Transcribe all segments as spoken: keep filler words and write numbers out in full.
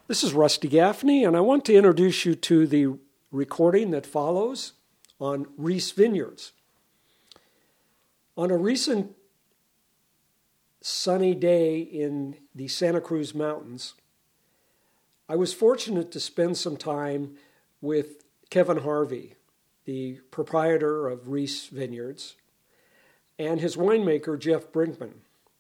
This is Rusty Gaffney, and I want to introduce you to the recording that follows on Reese Vineyards. On a recent sunny day in the Santa Cruz Mountains, I was fortunate to spend some time with Kevin Harvey, the proprietor of Reese Vineyards, and his winemaker, Jeff Brinkman.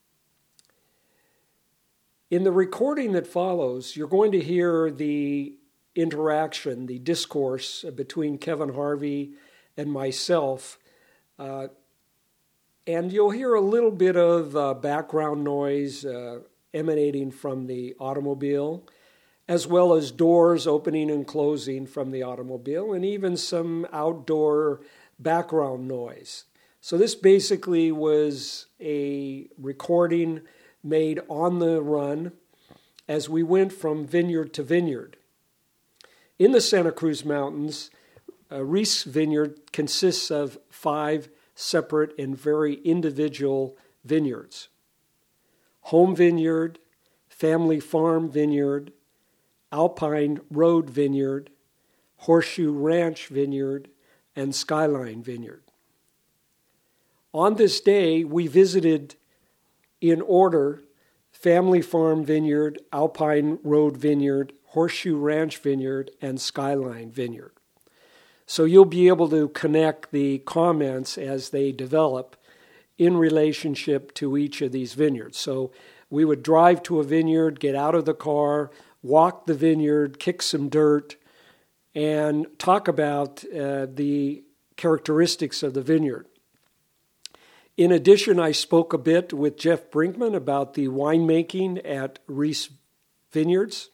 In the recording that follows, you're going to hear the interaction, the discourse between Kevin Harvey and myself, uh, and you'll hear a little bit of uh, background noise uh, emanating from the automobile, as well as doors opening and closing from the automobile, and even some outdoor background noise. So this basically was a recording made on the run as we went from vineyard to vineyard. In the Santa Cruz Mountains, uh, Reese Vineyard consists of five separate and very individual vineyards: Home Vineyard, Family Farm Vineyard, Alpine Road Vineyard, Horseshoe Ranch Vineyard, and Skyline Vineyard. On this day, we visited in order Family Farm Vineyard, Alpine Road Vineyard, Horseshoe Ranch Vineyard, and Skyline Vineyard. So you'll be able to connect the comments as they develop in relationship to each of these vineyards. So we would drive to a vineyard, get out of the car, walk the vineyard, kick some dirt, and talk about uh, the characteristics of the vineyard. In addition, I spoke a bit with Jeff Brinkman about the winemaking at Reese Vineyards.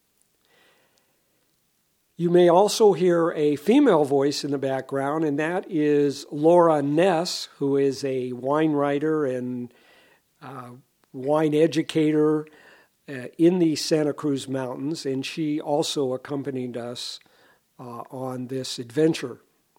You may also hear a female voice in the background, and that is Laura Ness, who is a wine writer and uh, wine educator uh, in the Santa Cruz Mountains, and she also accompanied us uh, on this adventure.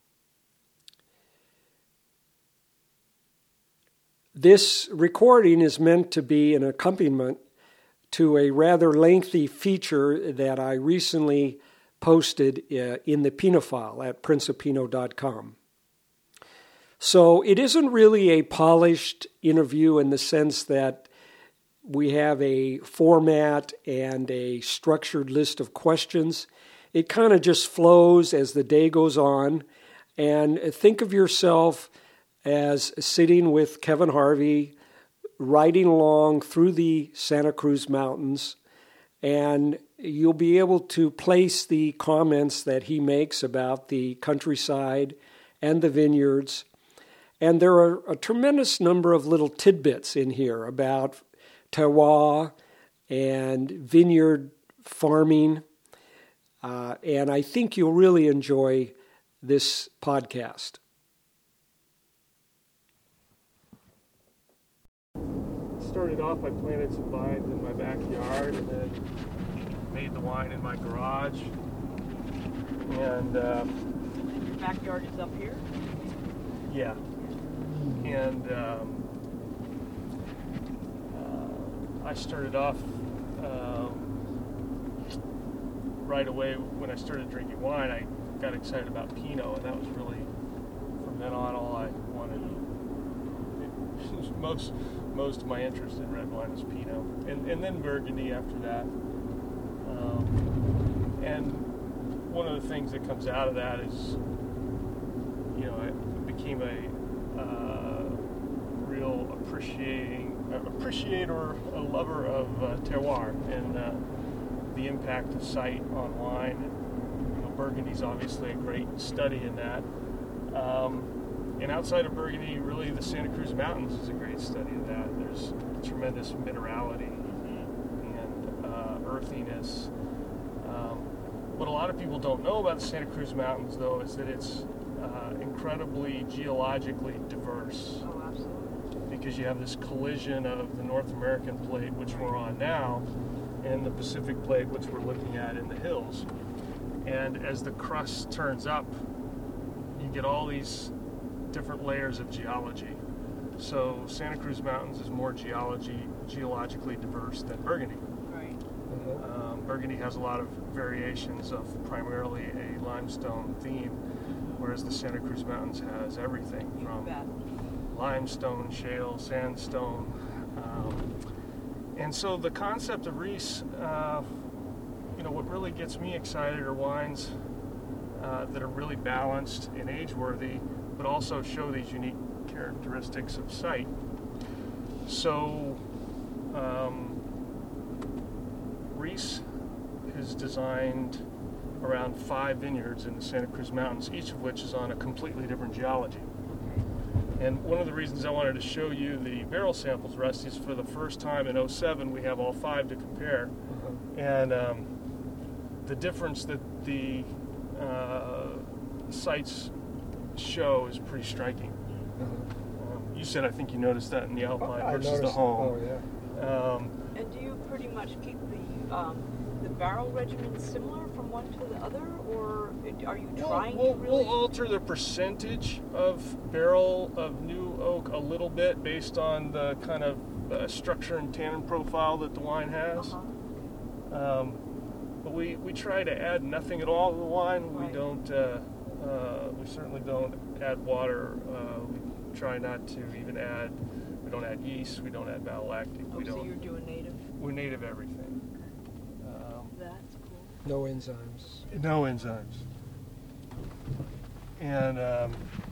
This recording is meant to be an accompaniment to a rather lengthy feature that I recently posted uh, in the Pinot File at prince of pinot dot com. So it isn't really a polished interview in the sense that we have a format and a structured list of questions. It kind of just flows as the day goes on. And think of yourself as sitting with Kevin Harvey, riding along through the Santa Cruz Mountains, and you'll be able to place the comments that he makes about the countryside and the vineyards. And there are a tremendous number of little tidbits in here about terroir and vineyard farming, uh, and I think you'll really enjoy this podcast. Started off, I planted some vines in my backyard and then made the wine in my garage. And uh, your backyard is up here? Yeah. And um, uh, I started off um, right away when I started drinking wine. I got excited about Pinot, and that was really, from then on, all I wanted. Most most of my interest in red wine was Pinot, and, and then Burgundy after that. Um, and one of the things that comes out of that is, you know, I became a uh, real appreciating uh, appreciator, a lover of uh, terroir and uh, the impact of site on wine. You know, Burgundy's obviously a great study in that. Um, And outside of Burgundy, really the Santa Cruz Mountains is a great study of that. There's tremendous minerality and uh, earthiness. Um, what a lot of people don't know about the Santa Cruz Mountains, though, is that it's uh, incredibly geologically diverse. Oh, absolutely. Because you have this collision of the North American plate, which we're on now, and the Pacific plate, which we're looking at in the hills. And as the crust turns up, you get all these different layers of geology. So Santa Cruz Mountains is more geology, geologically diverse than Burgundy. Right. Um, Burgundy has a lot of variations of primarily a limestone theme, whereas the Santa Cruz Mountains has everything from limestone, shale, sandstone. Um, and so the concept of Reese, uh, you know, what really gets me excited are wines uh, that are really balanced and age-worthy, but also show these unique characteristics of site. So, um, Reese is designed around five vineyards in the Santa Cruz Mountains, each of which is on a completely different geology. And one of the reasons I wanted to show you the barrel samples, Rusty, is for the first time in oh seven we have all five to compare. Mm-hmm. And um, the difference that the uh, sites show is pretty striking. Mm-hmm. Um, you said I think you noticed that in the Alpine oh, versus the home. Oh, yeah. Um, and do you pretty much keep the um, the barrel regimen similar from one to the other, or are you trying we'll, to we'll, really? We'll alter the percentage of barrel of new oak a little bit based on the kind of uh, structure and tannin profile that the wine has. Uh-huh. Um, but we, we try to add nothing at all to the wine. Right. We don't. Uh, uh, we certainly don't add water. Uh, we try not to even add. We don't add yeast. We don't add malolactic. Oh, we so don't. you're doing native? We're native everything. Um, That's cool. No enzymes. No enzymes. And um,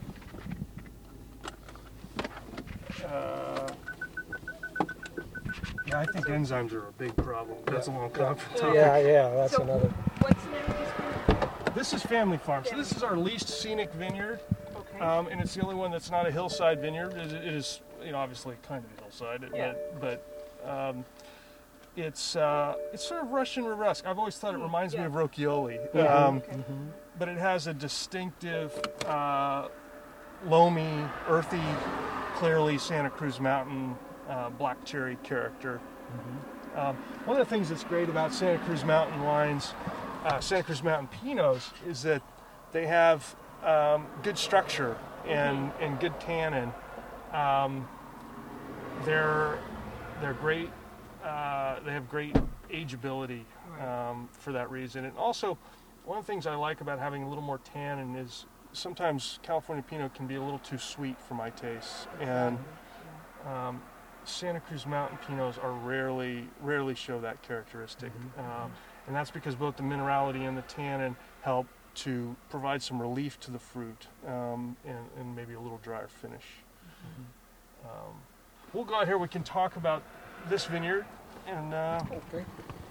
uh, yeah, I think enzymes are a big problem. That's Yeah. a long conference topic. Yeah, yeah, that's so another. What's the name of this one? This is Family Farm. So this is our least scenic vineyard, Okay. um, and it's the only one that's not a hillside vineyard. It, it is, you know, obviously kind of a hillside, Yeah. but, but um, it's uh, it's sort of Russian Rusk. I've always thought it reminds me Yeah. of Rocchioli. Yeah. Um, Okay. Mhm. But it has a distinctive, uh, loamy, earthy, clearly Santa Cruz Mountain uh, black cherry character. Mm-hmm. Um, one of the things that's great about Santa Cruz Mountain wines, uh, Santa Cruz Mountain Pinots, is that they have um, good structure and, and good tannin. Um, they're they're great. Uh, they have great ageability um, for that reason, and also. One of the things I like about having a little more tannin is sometimes California Pinot can be a little too sweet for my taste, and um, Santa Cruz Mountain Pinots are rarely rarely show that characteristic, Mm-hmm. um, and that's because both the minerality and the tannin help to provide some relief to the fruit um, and, and maybe a little drier finish. Mm-hmm. Um, we'll go out here. We can talk about this vineyard and. Uh, Okay.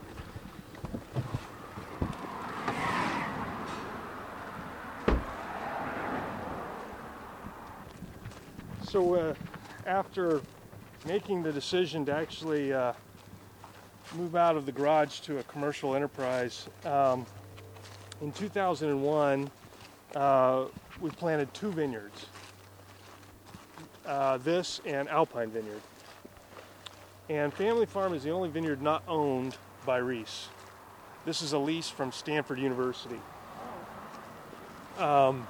So uh, after making the decision to actually uh, move out of the garage to a commercial enterprise, um, in two thousand one uh, we planted two vineyards, uh, this and Alpine Vineyard. And Family Farm is the only vineyard not owned by Reese. This is a lease from Stanford University. Um,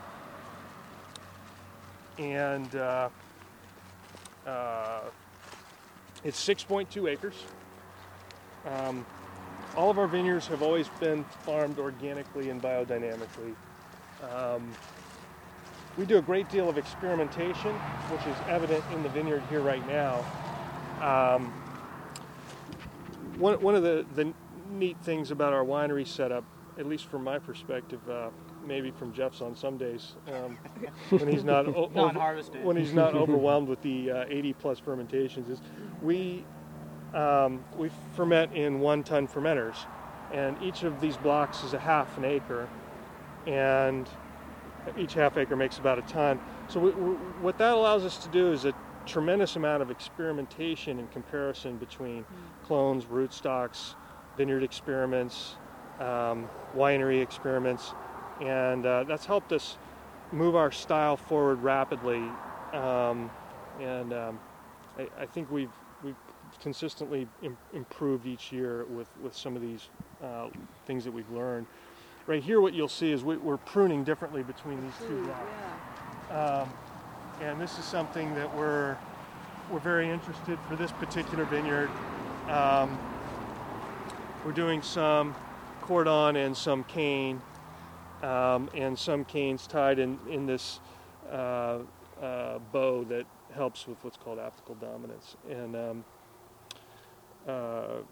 and uh, Uh, it's six point two acres. Um, all of our vineyards have always been farmed organically and biodynamically. Um, we do a great deal of experimentation, which is evident in the vineyard here right now. Um, one, one of the, the neat things about our winery setup, at least from my perspective, uh, maybe from Jeff's on some days, um, when he's not o- non-harvested, when he's not overwhelmed with the uh, eighty plus fermentations, is we um, we ferment in one ton fermenters, and each of these blocks is a half an acre, and each half acre makes about a ton. So we, we, what that allows us to do is a tremendous amount of experimentation and comparison between clones, rootstocks, vineyard experiments, um, winery experiments. And uh, that's helped us move our style forward rapidly, um, and um, I, I think we've we've consistently im- improved each year with, with some of these uh, things that we've learned. Right here, what you'll see is we, we're pruning differently between these two blocks, Yeah. um, and this is something that we're we're very interested for this particular vineyard. Um, we're doing some cordon and some cane, um, and some canes tied in, in this uh, uh, bow that helps with what's called apical dominance. And um, uh,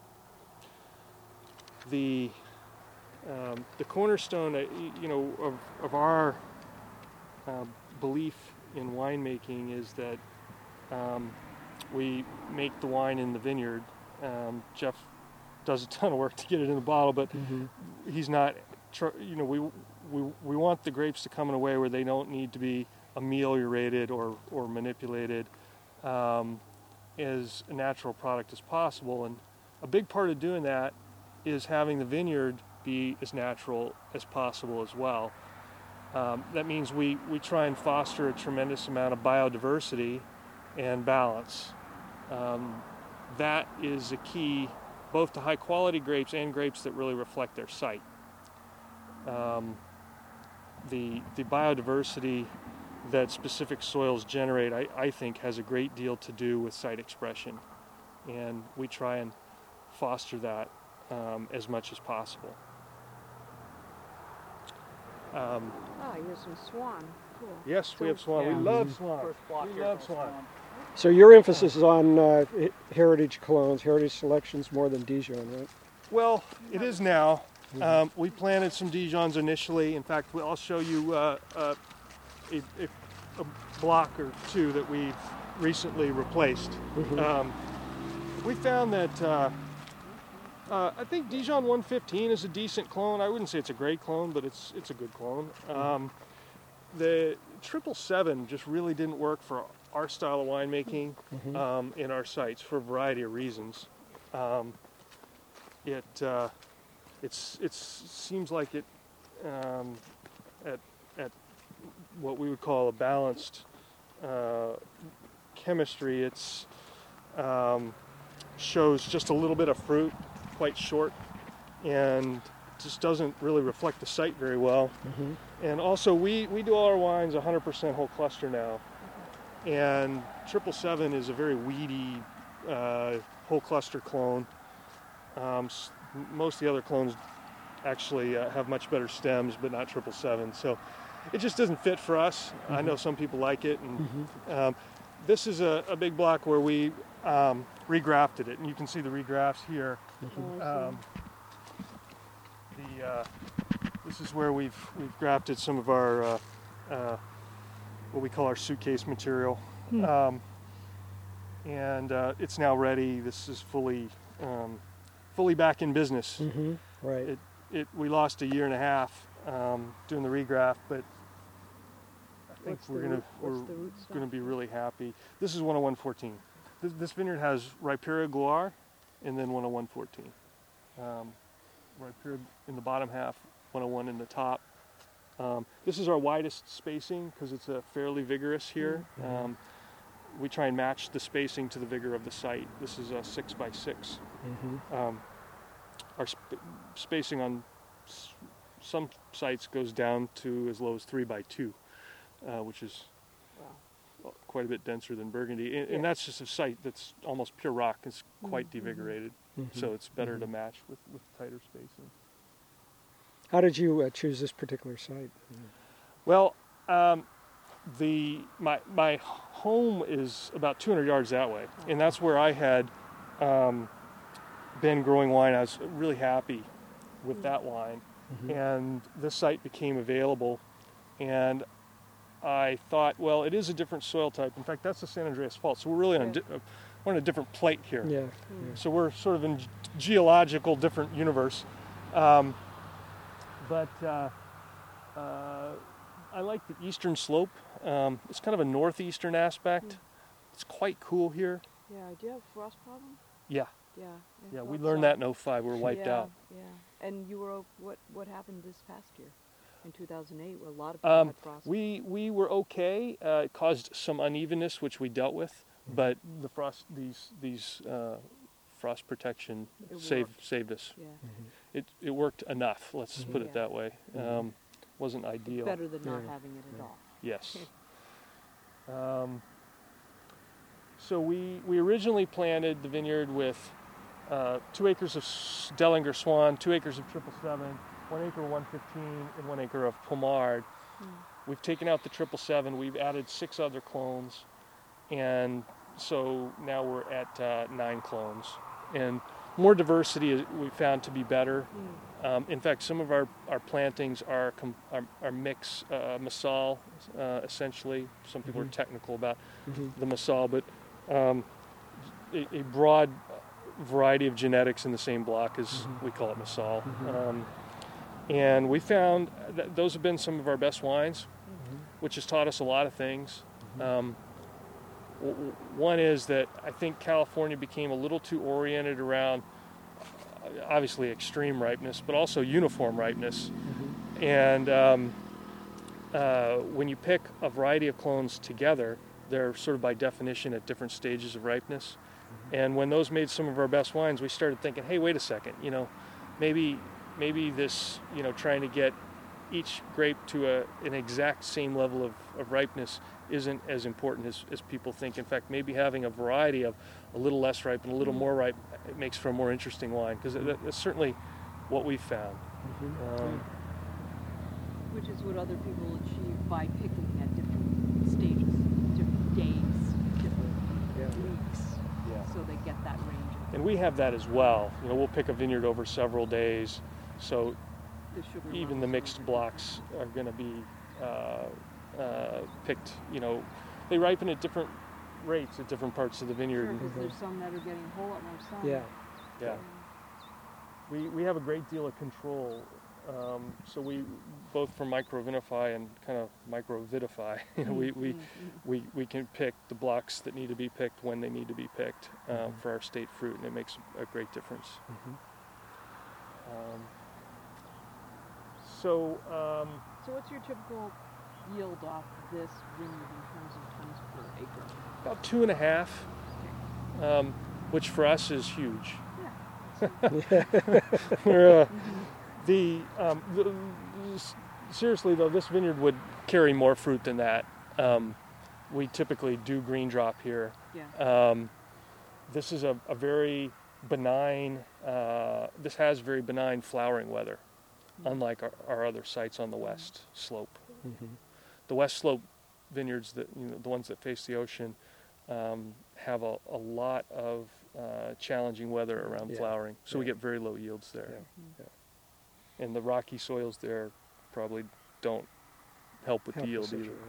the um, the cornerstone, uh, you know, of, of our uh, belief in winemaking is that um, we make the wine in the vineyard. Um, Jeff does a ton of work to get it in the bottle, but Mm-hmm. he's not, tr- you know, we, we we want the grapes to come in a way where they don't need to be ameliorated or, or manipulated um, as a natural product as possible. And a big part of doing that is having the vineyard be as natural as possible as well. Um, that means we, we try and foster a tremendous amount of biodiversity and balance. Um, that is a key both to high quality grapes and grapes that really reflect their site. Um, the, the biodiversity that specific soils generate, I, I think, has a great deal to do with site expression. And we try and foster that um, as much as possible. Um, Ah, here's some swan. Cool. yes, we have swan. Yeah. We love Mhm. swan. First block We here love is swan. Swan. So your emphasis is on uh, h- heritage clones, heritage selections more than Dijon, right? Well, it is now. Um, we planted some Dijons initially. In fact, we- I'll show you uh, uh, a, a, a block or two that we've recently replaced. Mhm. Um, we found that uh, uh, I think Dijon one fifteen is a decent clone. I wouldn't say it's a great clone, but it's it's a good clone. Um, the triple seven just really didn't work for our style of winemaking Mhm. um, in our sites for a variety of reasons. Um, it uh, it's it's seems like it um, at at what we would call a balanced uh, chemistry. It's um, shows just a little bit of fruit, quite short, and just doesn't really reflect the site very well. Mhm. And also, we, we do all our wines one hundred percent whole cluster now. And triple seven is a very weedy uh, whole cluster clone. Um, s- most of the other clones actually uh, have much better stems, but not triple seven. So it just doesn't fit for us. I know some people like it. And Mhm. um, this is a, a big block where we um, regrafted it. And you can see the regrafts here. Mhm. Um, the uh, this is where we've we've grafted some of our uh, uh, what we call our suitcase material, Hmm. um, and uh, it's now ready. This is fully um, fully back in business. Mhm. Right. It it we lost a year and a half um, doing the regraft, but I think What's we're the gonna root- we're what's the root stock? gonna be really happy. This is one oh one fourteen. This, this vineyard has Riparian Gloire, and then one oh one fourteen. Um, Riparian in the bottom half, one oh one in the top. Um, this is our widest spacing because it's a fairly vigorous here. Mhm. Um, we try and match the spacing to the vigor of the site. This is a six by six. Mhm. Um, our sp- spacing on s- some sites goes down to as low as three by two, uh, which is Wow. quite a bit denser than Burgundy. And, Yeah. and that's just a site that's almost pure rock. It's quite Mhm. devigorated, Mhm. so it's better Mhm. to match with, with tighter spacing. How did you uh, choose this particular site? Well, um, the my my home is about two hundred yards that way, and that's where I had um, been growing wine. I was really happy with that wine, Mhm. and this site became available, and I thought, well, it is a different soil type. In fact, that's the San Andreas Fault, so we're really on a, Yeah. di- uh, we're on a different plate here. Yeah. Hmm. So we're sort of in g- geological different universe. Um, but uh, uh, I like the eastern slope. Um, it's kind of a northeastern aspect. It's quite cool here. Yeah. Do you have frost problem? Yeah, Yeah. I yeah. We thought learned so. that in oh five. We were wiped yeah, out. Yeah. And you were o- what? What happened this past year, in two thousand eight? Where a lot of people Um, had frost. we we were okay. Uh, it caused some unevenness, which we dealt with. But the frost, these these uh, frost protection It saved worked. saved us. Yeah. It it worked enough. Let's just put it Yeah. that way. Um, wasn't ideal. Better than not Yeah. having it at Yeah. all. Yes. Um, so we we originally planted the vineyard with uh, two acres of Dellinger Swan, two acres of triple seven, one acre of one fifteen, and one acre of Pomard. Mm. We've taken out the triple seven. We've added six other clones, and so now we're at uh, nine clones. And more diversity is, we found to be better. Mm. Um, in fact, some of our, our plantings are com- are, are mix uh, Masal, uh, essentially. Some people mm-hmm. are technical about mm-hmm. the Masal, but um, a, a broad variety of genetics in the same block as mm-hmm. we call it Masal. Mm-hmm. Um, and we found that those have been some of our best wines, mm-hmm. which has taught us a lot of things. Mm-hmm. Um, w- one is that I think California became a little too oriented around obviously extreme ripeness, but also uniform ripeness. Mm-hmm. And um, uh, when you pick a variety of clones together, they're sort of by definition at different stages of ripeness. Mm-hmm. And when those made some of our best wines, we started thinking, hey, wait a second, you know, maybe maybe this, you know, trying to get each grape to a, an exact same level of, of ripeness isn't as important as, as people think. In fact, maybe having a variety of a little less ripe and a little mm-hmm. more ripe, it makes for a more interesting wine, because that, that's certainly what we've found. Mm-hmm. Um, Which is what other people achieve by picking at different stages, different days, different yeah. weeks, yeah. so they get that range. And we have that as well. You know, we'll pick a vineyard over several days, so the even the mixed blocks are going to be uh, uh, picked, you know, they ripen at different rates at different parts of the vineyard. Sure, because there's some that are getting a whole lot more sun. Yeah, yeah. We we have a great deal of control. Um, so we, both from microvinify and kind of microvitify, you know, we, we, mm-hmm. we, we can pick the blocks that need to be picked when they need to be picked um, mm-hmm. for our state fruit, and it makes a great difference. Mm-hmm. Um, so, um, so what's your typical yield off this vineyard in terms of tons per acre? About two and a half, um, which for us is huge. Yeah. We're, uh, mm-hmm. The, um, the seriously though, this vineyard would carry more fruit than that. Um, we typically do green drop here. Yeah. Um, this is a, a very benign. Uh, this has very benign flowering weather, mm-hmm. unlike our, our other sites on the west slope. Mm-hmm. The west slope vineyards, that you know, the ones that face the ocean, um, have a, a lot of uh, challenging weather around yeah. flowering, so yeah. we get very low yields there. Yeah. Yeah. And the rocky soils there probably don't help with help the yield either. either.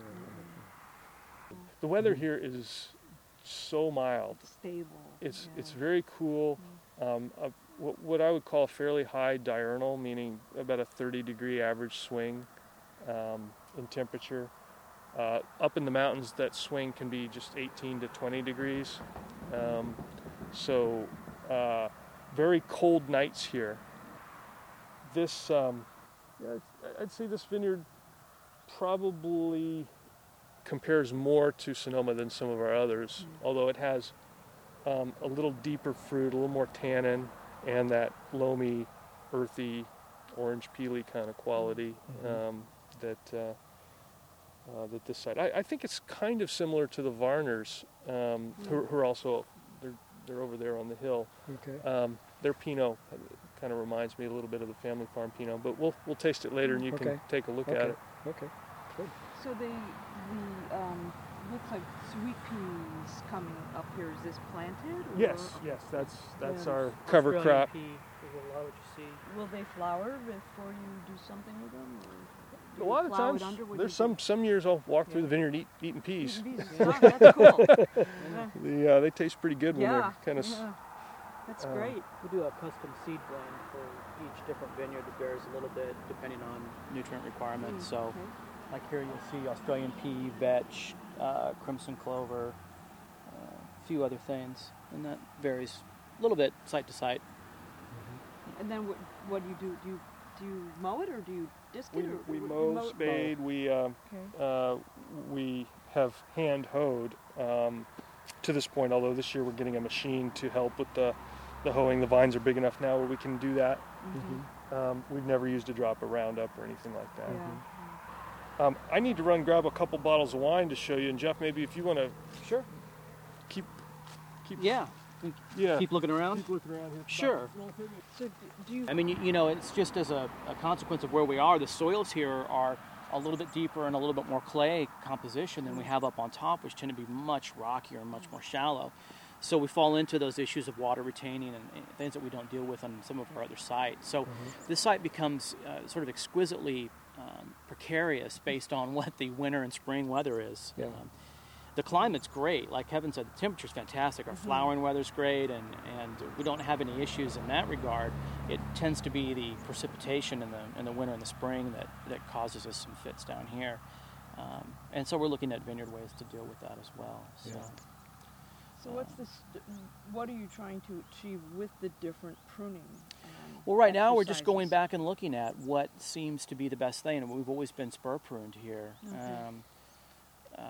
The weather mm-hmm. here is so mild. Stable. It's yeah. it's very cool. Um, a, what, what I would call a fairly high diurnal, meaning about a thirty degree average swing um, in temperature. Uh, up in the mountains, that swing can be just eighteen to twenty degrees. Um, so uh, very cold nights here. This, um, yeah, I'd say this vineyard probably compares more to Sonoma than some of our others, mm-hmm. although it has um, a little deeper fruit, a little more tannin, and that loamy, earthy, orange peely kind of quality mm-hmm. um, that uh, uh, that this site. I, I think it's kind of similar to the Varners, um, mm-hmm. who, who are also they're they're over there on the hill. Okay. Um, their Pinot kind of reminds me a little bit of the family farm Pinot, but we'll we'll taste it later and you okay. can take a look okay. at it. Okay, good. So the the um, looks like sweet peas coming up here. Is this planted? Or? Yes, yes, that's that's yeah. our cover Australian crop. Pea is a lot what you see. Will they flower before you do something with them? Or A lot of times, there's some do? some years I'll walk yeah. through the vineyard eat, eating peas. Eating peas. Oh, that's cool. Yeah. The, uh, they taste pretty good when yeah. they're kind of. Yeah. That's uh, great. We do a custom seed blend for each different vineyard that varies a little bit depending on nutrient requirements. Mm, so, okay. like here you'll see Australian pea, vetch, uh, crimson clover, uh, a few other things, and that varies a little bit site to site. Mm-hmm. And then what, what do you do? Do you do you mow it or do you disc we, it? Or, we or mow, mow spade. Mow. We uh, okay. uh, we have hand hoed um, to this point. Although this year we're getting a machine to help with the the hoeing. The vines are big enough now where we can do that. Mm-hmm. Um, we've never used a drop of Roundup or anything like that. Yeah. Um, I need to run grab a couple bottles of wine to show you. And Jeff, maybe if you want to sure keep keep yeah Yeah. Keep looking around? Keep looking around here. Sure. So d- do you? I mean, you, you know, it's just as a, a consequence of where we are, the soils here are a little bit deeper and a little bit more clay composition than we have up on top, which tend to be much rockier and much more shallow. So we fall into those issues of water retaining and, and things that we don't deal with on some of our other sites. So mm-hmm. this site becomes uh, sort of exquisitely um, precarious based on what the winter and spring weather is. Yeah. Um, the climate's great. Like Kevin said, the temperature's fantastic. Our mm-hmm. flowering weather's great, and, and we don't have any issues in that regard. It tends to be the precipitation in the in the winter and the spring that, that causes us some fits down here. Um, and so we're looking at vineyard ways to deal with that as well. So, Yeah. So what's this? What are you trying to achieve with the different pruning? Um, well, right now we're just going exercises? back and looking at what seems to be the best thing. And we've always been spur pruned here. Okay. Um, uh,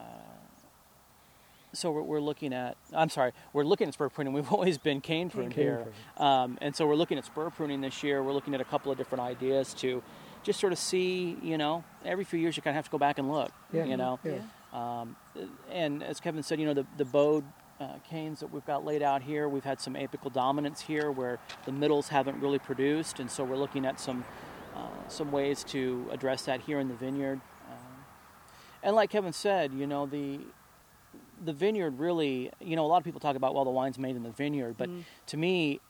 so we're, we're looking at. I'm sorry, we're looking at spur pruning. We've always been cane pruned Cane here, um, and so we're looking at spur pruning this year. We're looking at a couple of different ideas to just sort of see. You know, every few years you kind of have to go back and look. Yeah. You know, Yeah. um, and as Kevin said, you know, the the bowed Uh, canes that we've got laid out here. We've had some apical dominance here where the middles haven't really produced, and so we're looking at some uh, some ways to address that here in the vineyard. Um, and like Kevin said, you know, the the vineyard really, you know, a lot of people talk about, well, the wine's made in the vineyard, but mm. to me,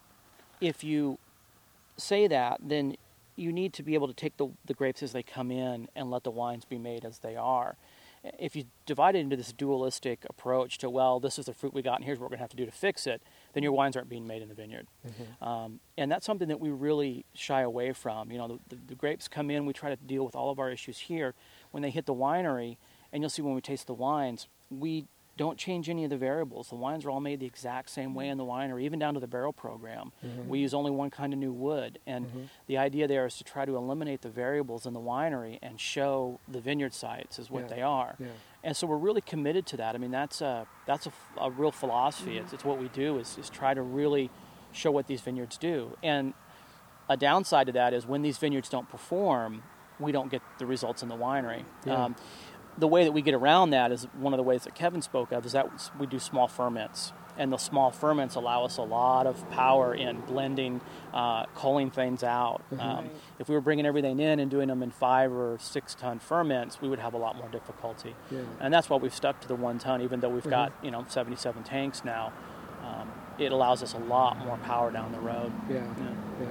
if you say that, then you need to be able to take the, the grapes as they come in and let the wines be made as they are. If you divide it into this dualistic approach to, well, this is the fruit we got and here's what we're going to have to do to fix it, then your wines aren't being made in the vineyard. Mm-hmm. Um, and that's something that we really shy away from. You know, the, the, the grapes come in, we try to deal with all of our issues here. When they hit the winery, and you'll see when we taste the wines, we don't change any of the variables. The wines are all made the exact same way in the winery, even down to the barrel program. Mm-hmm. We use only one kind of new wood. And mm-hmm. the idea there is to try to eliminate the variables in the winery and show the vineyard sites as what yeah. they are. Yeah. And so we're really committed to that. I mean, that's a, that's a, a real philosophy. Mm-hmm. It's, it's what we do is, is try to really show what these vineyards do. And a downside to that is when these vineyards don't perform, we don't get the results in the winery. Yeah. Um, the way that we get around that is one of the ways that Kevin spoke of, is that we do small ferments. And the small ferments allow us a lot of power in blending, uh, culling things out. Mm-hmm. Um, right. If we were bringing everything in and doing them in five or six ton ferments, we would have a lot more difficulty. Yeah. And that's why we've stuck to the one ton, even though we've mm-hmm. got, you know, seventy-seven tanks now. Um, it allows us a lot more power down the road. Yeah. Yeah. yeah.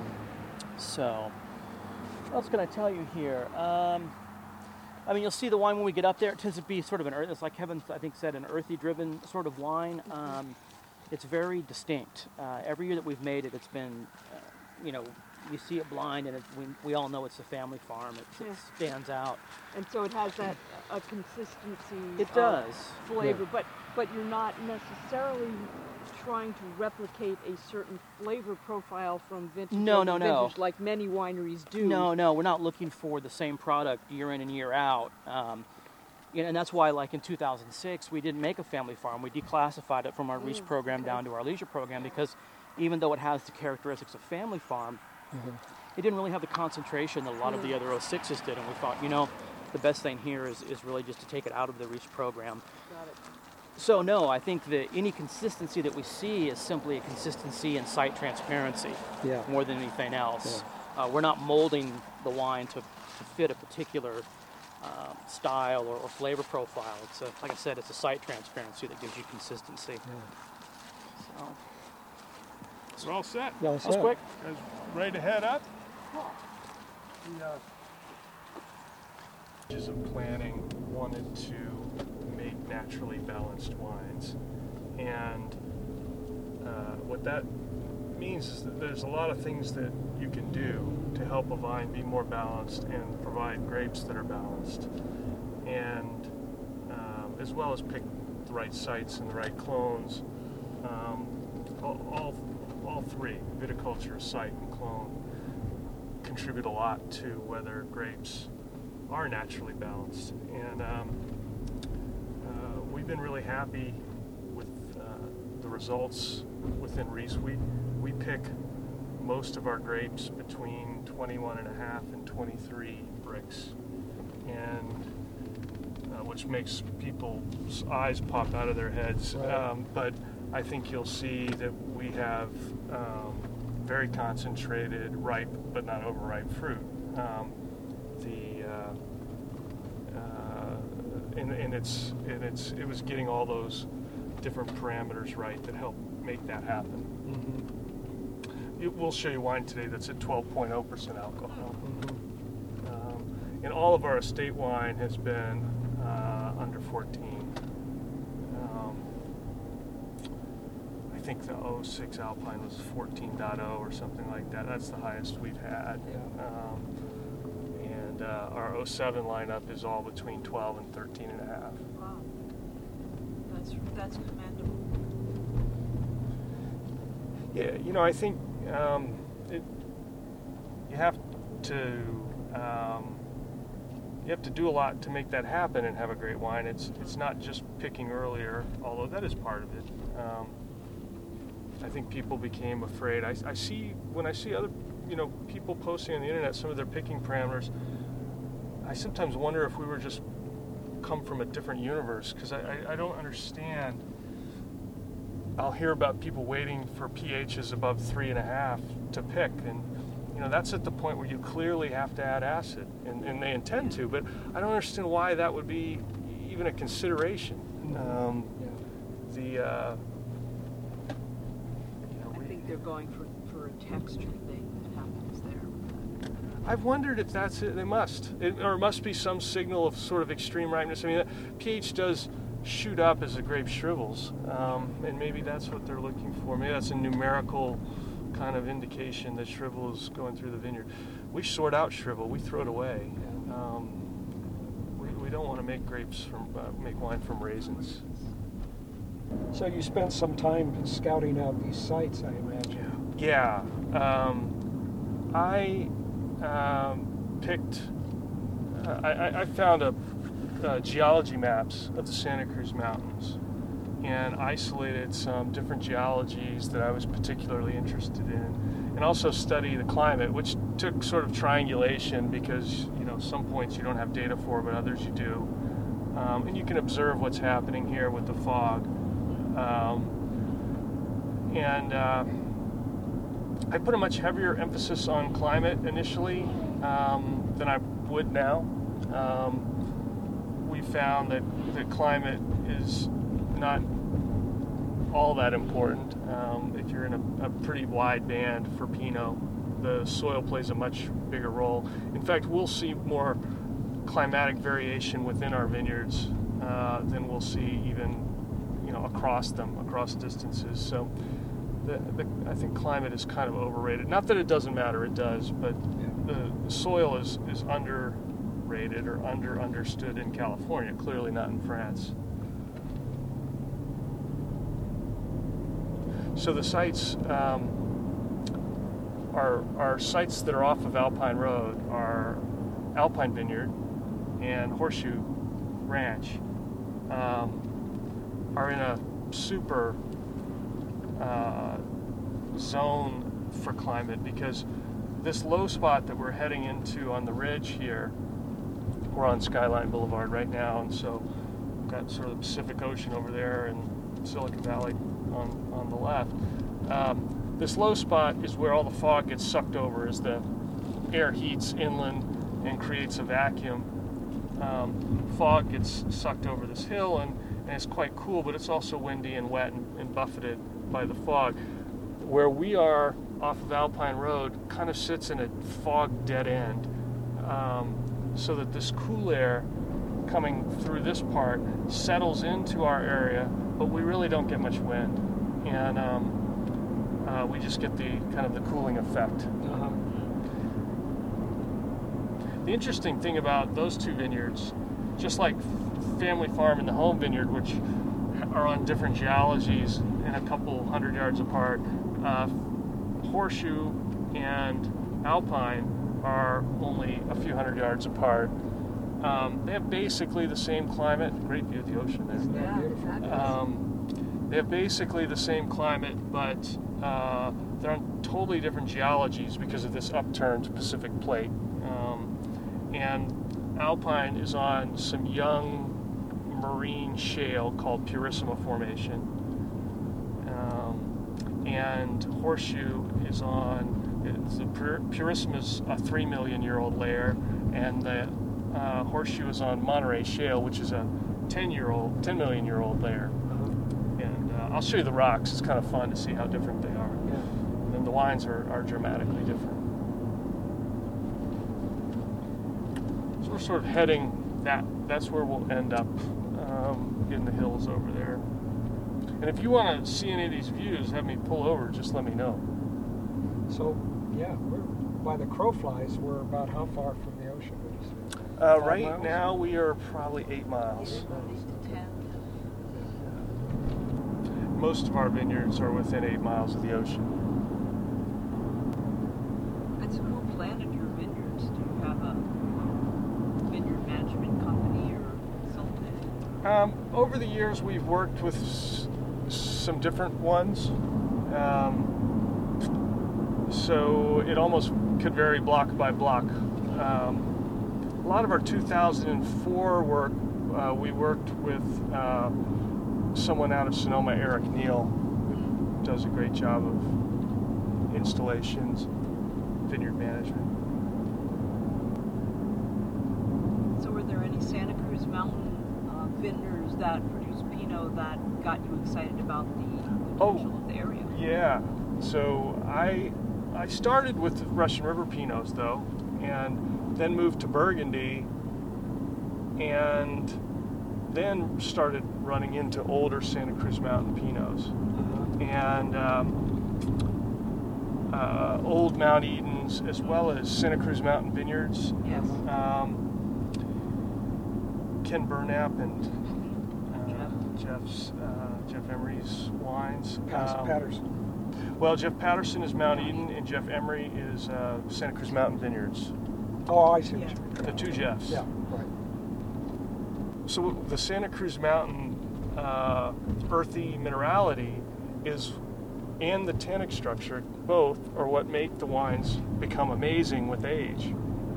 So, what else can I tell you here? Um, I mean, you'll see the wine when we get up there. It tends to be sort of an earth. It's like Kevin, I think, said, an earthy-driven sort of wine. Um, it's very distinct. Uh, every year that we've made it, it's been, uh, you know, you see it blind, and it, we, we all know it's a family farm. It, yeah. it stands out. And so it has that a consistency. It does. Flavor, yeah. but but you're not necessarily trying to replicate a certain flavor profile from vintage no, no, vintage no. like many wineries do. No, no, we're not looking for the same product year in and year out. Um, you know, and that's why, like in two thousand six, we didn't make a family farm. We declassified it from our mm, Reach program okay. down to our Leisure program because even though it has the characteristics of family farm, mm-hmm. it didn't really have the concentration that a lot mm. of the other oh sixes did. And we thought, you know, the best thing here is, is really just to take it out of the Reach program. Got it. So no, I think that any consistency that we see is simply a consistency in site transparency yeah. more than anything else. Yeah. Uh, we're not molding the wine to, to fit a particular um, style or, or flavor profile. It's a, like I said, it's a site transparency that gives you consistency. Yeah. So, so we're all set. All that was quick. Guys ready to head up? Cool. The uh, of planning wanted to make naturally balanced wines, and uh, what that means is that there's a lot of things that you can do to help a vine be more balanced and provide grapes that are balanced, and um, as well as pick the right sites and the right clones. Um, all, all, all three, viticulture, site, and clone, contribute a lot to whether grapes are naturally balanced. And um, uh, we've been really happy with uh, the results within Reese. We, we pick most of our grapes between twenty-one and a half and twenty-three bricks, and uh, which makes people's eyes pop out of their heads. Right. Um, but I think you'll see that we have um, very concentrated, ripe but not overripe fruit. Um, the uh, uh, and, and it's and it's it was getting all those different parameters right that help make that happen. Mm-hmm. It, we'll show you wine today that's at twelve point zero percent alcohol. Mm-hmm. Um, and all of our estate wine has been uh, under fourteen. I think the oh six Alpine was fourteen point oh or something like that. That's the highest we've had. Yeah. Um, and uh, our oh seven lineup is all between twelve and thirteen and a half. Wow. That's, that's commendable. Yeah, you know, I think um, it, you have to um, you have to do a lot to make that happen and have a great wine. It's it's not just picking earlier, although that is part of it. Um, I think people became afraid. I, I see when I see other, you know, people posting on the internet some of their picking parameters. I sometimes wonder if we were just come from a different universe, because I, I, I don't understand. I'll hear about people waiting for pHs above three and a half to pick, and you know that's at the point where you clearly have to add acid, and, and they intend to. But I don't understand why that would be even a consideration. Um, Yeah. the uh, I think they're going for, for a texture thing that happens there. I've wondered if that's it. They must. It, or it must be some signal of sort of extreme ripeness. I mean, pH does shoot up as the grape shrivels, um, and maybe that's what they're looking for. Maybe that's a numerical kind of indication that shrivel is going through the vineyard. We sort out shrivel. We throw it away. Um, we, we don't want to make grapes from uh, make wine from raisins. So you spent some time scouting out these sites, I imagine. Yeah. Um, I um, picked, uh, I, I found a, uh, geology maps of the Santa Cruz Mountains and isolated some different geologies that I was particularly interested in, and also study the climate, which took sort of triangulation because, you know, some points you don't have data for, but others you do. Um, and you can observe what's happening here with the fog. Um, and uh, I put a much heavier emphasis on climate initially um, than I would now. Um, we found that the climate is not all that important. Um, if you're in a, a pretty wide band for Pinot, the soil plays a much bigger role. In fact, we'll see more climatic variation within our vineyards uh, than we'll see even, you know, across them, across distances. So the, the, I think climate is kind of overrated. Not that it doesn't matter, it does, but the, the soil is, is underrated or under understood in California, clearly not in France. So the sites um, are, are sites that are off of Alpine Road are Alpine Vineyard and Horseshoe Ranch. Um, are in a super uh, zone for climate, because this low spot that we're heading into on the ridge here, we're on Skyline Boulevard right now, and so we've got sort of the Pacific Ocean over there and Silicon Valley on, on the left. Um, this low spot is where all the fog gets sucked over as the air heats inland and creates a vacuum. Um, fog gets sucked over this hill, and and it's quite cool, but it's also windy and wet and, and buffeted by the fog. Where we are off of Alpine Road kind of sits in a fog dead end, um, so that this cool air coming through this part settles into our area, but we really don't get much wind, and um, uh, we just get the kind of the cooling effect. Uh-huh. The interesting thing about those two vineyards, just like Family Farm and the Home Vineyard, which are on different geologies and a couple hundred yards apart, uh, Horseshoe and Alpine are only a few hundred yards apart. Um, they have basically the same climate. Great view of the ocean there. Yeah, beautiful? Um, they have basically the same climate, but uh, they're on totally different geologies because of this upturned Pacific plate. Um, and Alpine is on some young marine shale called Purissima Formation. and Horseshoe is on. It's the Pur- Purissima is a three million year old layer, and the uh, Horseshoe is on Monterey Shale, which is a ten year old, ten million year old layer. And uh, I'll show you the rocks. It's kind of fun to see how different they are. Yeah. And then the wines are, are dramatically different. So we're sort of heading that. That's where we'll end up um, in the hills over there. And if you want to see any of these views, have me pull over. Just let me know. So, yeah, we're by the crow flies. We're about how far from the ocean? Uh, Five right miles? now we are probably eight miles. Eight to ten. Most of our vineyards are within eight miles of the ocean. That's a cool plan at your vineyards. Do you have a vineyard management company or consultant? Um, over the years, we've worked with s- some different ones. Um, so it almost could vary block by block. Um, a lot of our two thousand four work, uh, we worked with uh, someone out of Sonoma, Eric Neal, who does a great job of installations, vineyard management. So were there any Santa Cruz Mountain uh, vineyards that produce Pinot that got you excited about the potential Oh, of the area? Yeah. So I I started with the Russian River Pinots though, and then moved to Burgundy, and then started running into older Santa Cruz Mountain Pinots, and um, uh, old Mount Edens, as well as Santa Cruz Mountain Vineyards. Yes. Um, Ken Burnap and uh, Jeff's uh, Jeff Emery's wines. Pass Um, Patterson. Well, Jeff Patterson is Mount Eden, and Jeff Emery is uh, Santa Cruz Mountain Vineyards. Oh, I see. Yeah. What you mean. The two Jeffs. Yeah, right. So the Santa Cruz Mountain uh, earthy minerality is, and the tannic structure, both are what make the wines become amazing with age.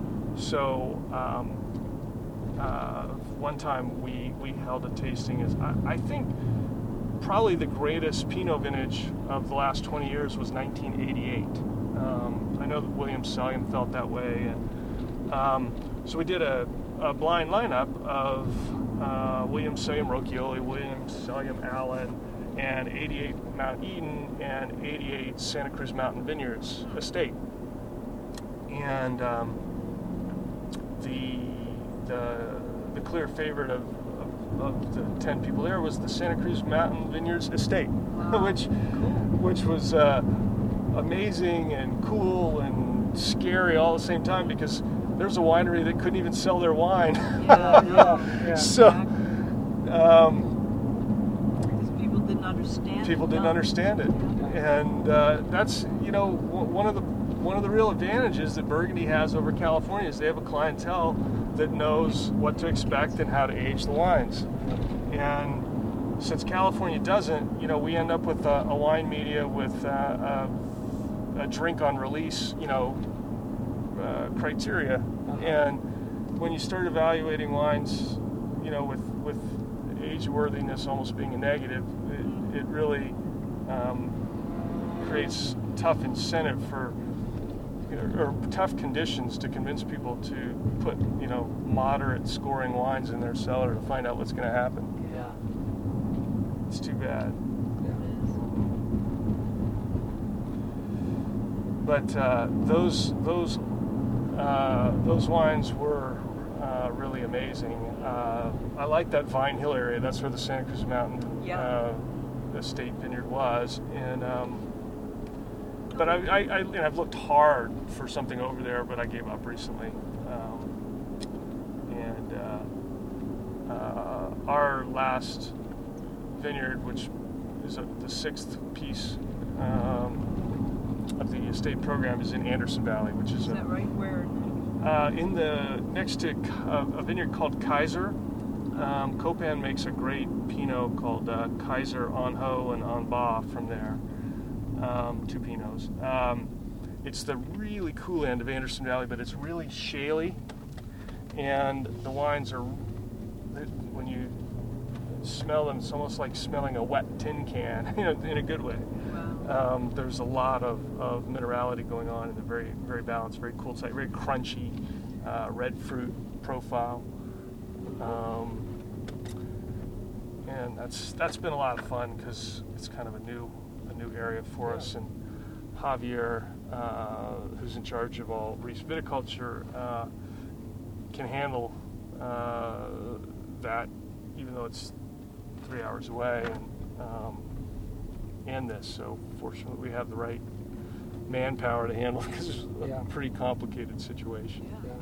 So um, uh, one time we, we held a tasting. Is I, I think probably the greatest Pinot vintage of the last twenty years was nineteen eighty-eight. Um, I know that William Sellium felt that way, and um, so we did a, a blind lineup of uh, William Sellium Rocchioli, William Sellium Allen, and eighty-eight Mount Eden and eighty-eight Santa Cruz Mountain Vineyards estate. And um, the the the clear favorite of, of, of the ten people there was the Santa Cruz Mountain Vineyards estate, Wow. which which was uh, amazing and cool and scary all at the same time, because there's a winery that couldn't even sell their wine. Yeah, Yeah, yeah. So um, because people didn't understand. people it, didn't no. understand it, and uh, that's you know w- one of the one of the real advantages that Burgundy has over California is they have a clientele that knows what to expect and how to age the wines. And since California doesn't, you know, we end up with a, a wine media with uh, a, a drink on release, you know, uh, criteria. And when you start evaluating wines, you know, with with age worthiness almost being a negative, it, it really um, creates tough incentive for, you know, or tough conditions to convince people to put, you know, moderate scoring wines in their cellar to find out what's going to happen. Yeah. It's too bad. But uh, those those uh, those wines were uh, really amazing. Uh, I like that Vine Hill area. That's where the Santa Cruz Mountain Yeah. uh, Estate Vineyard was, and um, but I, I, I and I've looked hard for something over there, but I gave up recently. Um, and uh, uh, our last vineyard, which is a, the sixth piece um, of the estate program, is in Anderson Valley, which is, Is a, that right? Where? uh, in the next to a, a vineyard called Kaiser. Um, Copan makes a great Pinot called uh, Kaiser Anho and Anba from there. Um, two Pinots. Um, it's the really cool end of Anderson Valley, but it's really shaly, and the wines are, when you smell them. It's almost like smelling a wet tin can, you know, in a good way. Wow. Um, there's a lot of, of minerality going on in the very very balanced, very cool site, very crunchy, uh, red fruit profile. Um, and that's that's been a lot of fun because it's kind of a new a new area for Yeah. us. And Javier, uh, who's in charge of all Reese viticulture, uh, can handle uh, that, even though it's three hours away, and um, and this. So fortunately, we have the right manpower to handle it because it's a Yeah. pretty complicated situation. Yeah. Yeah.